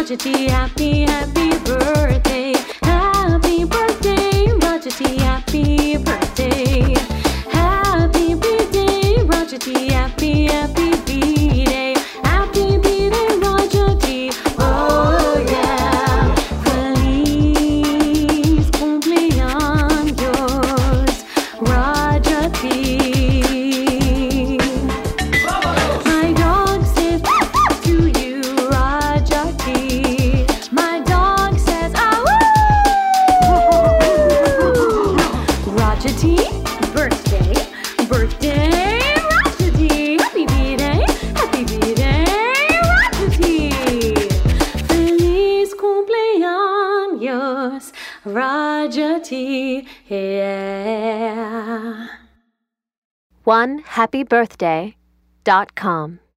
Rajati, happy, happy birthday. Happy birthday, Rajati, happy birthday. Happy birthday, Rajati, happy, happy birthday. Happy birthday, Rajati, oh yeah. Feliz cumpleaños, Rajati. My dog says to you, Rajati. My dog says, ah woo! Rajati, birthday, birthday, Rajati. Happy birthday, Rajati. Feliz cumpleaños, Rajati, yeah. OneHappyBirthday.com